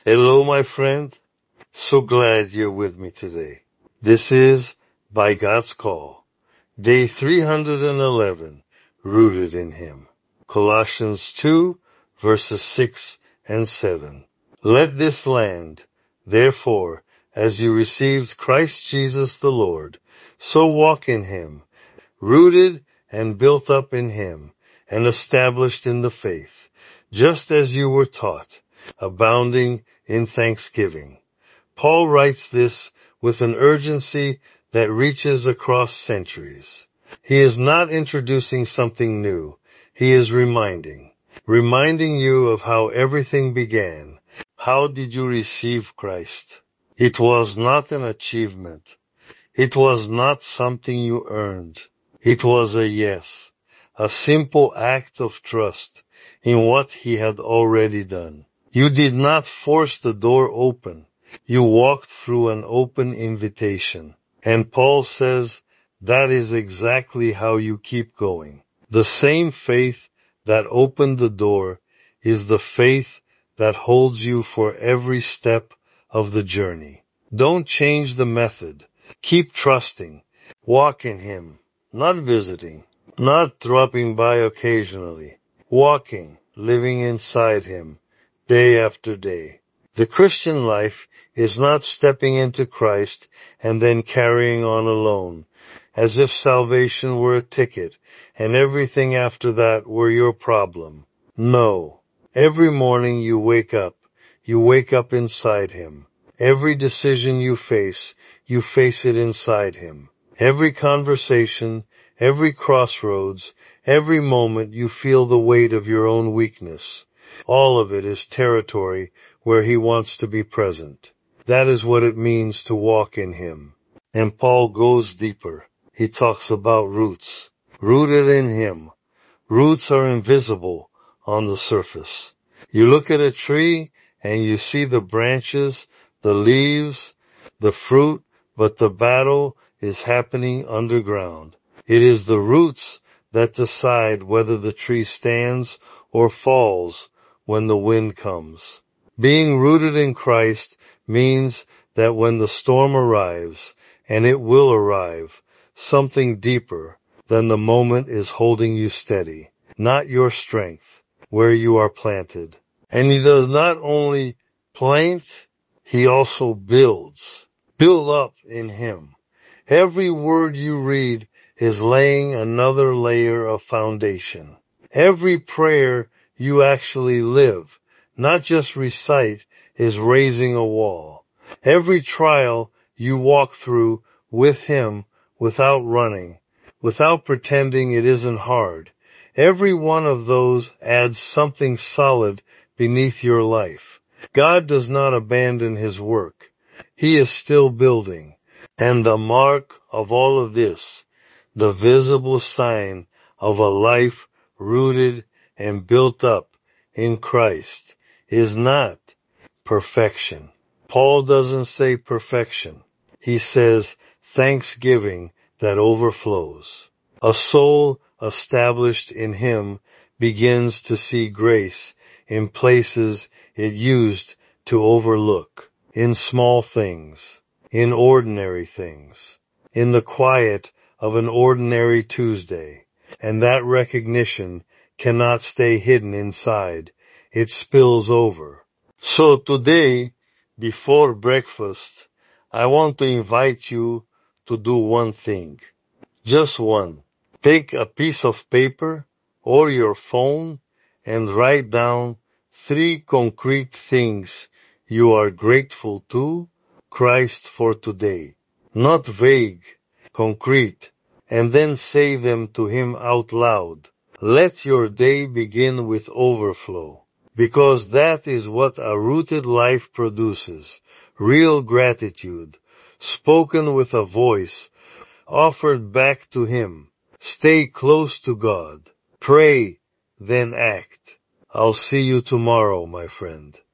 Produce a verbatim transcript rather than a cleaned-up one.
Hello, my friend. So glad you're with me today. This is By God's Call, day three hundred eleven, Rooted in Him. Colossians two, verses six and seven. Let this land, therefore, as you received Christ Jesus the Lord, so walk in Him, rooted and built up in Him, and established in the faith, just as you were taught, abounding in thanksgiving. Paul writes this with an urgency that reaches across centuries. He is not introducing something new. He is reminding, reminding you of how everything began. How did you receive Christ? It was not an achievement. It was not something you earned. It was a yes, a simple act of trust in what He had already done. You did not force the door open. You walked through an open invitation. And Paul says that is exactly how you keep going. The same faith that opened the door is the faith that holds you for every step of the journey. Don't change the method. Keep trusting. Walk in Him, not visiting, not dropping by occasionally. Walking, living inside Him, day after day. The Christian life is not stepping into Christ and then carrying on alone, as if salvation were a ticket and everything after that were your problem. No. Every morning you wake up, you wake up inside Him. Every decision you face, you face it inside Him. Every conversation, every crossroads, every moment you feel the weight of your own weakness. All of it is territory where He wants to be present. That is what it means to walk in Him. And Paul goes deeper. He talks about roots. Rooted in Him. Roots are invisible on the surface. You look at a tree and you see the branches, the leaves, the fruit, but the battle is happening underground. It is the roots that decide whether the tree stands or falls when the wind comes. Being rooted in Christ means that when the storm arrives, and it will arrive, something deeper than the moment is holding you steady, not your strength, where you are planted. And He does not only plant, He also builds. Build up in Him. Every word you read is laying another layer of foundation. Every prayer you actually live, not just recite, is raising a wall. Every trial you walk through with Him without running, without pretending it isn't hard. Every one of those adds something solid beneath your life. God does not abandon His work. He is still building. And the mark of all of this, the visible sign of a life rooted and built up in Christ, is not perfection. Paul doesn't say perfection. He says thanksgiving that overflows. A soul established in Him begins to see grace in places it used to overlook, in small things, in ordinary things, in the quiet of an ordinary Tuesday. And that recognition cannot stay hidden inside. It spills over. So today, before breakfast, I want to invite you to do one thing. Just one. Take a piece of paper or your phone and write down three concrete things you are grateful to Christ for today. Not vague, concrete, and then say them to Him out loud. Let your day begin with overflow, because that is what a rooted life produces. Real gratitude, spoken with a voice, offered back to Him. Stay close to God. Pray, then act. I'll see you tomorrow, my friend.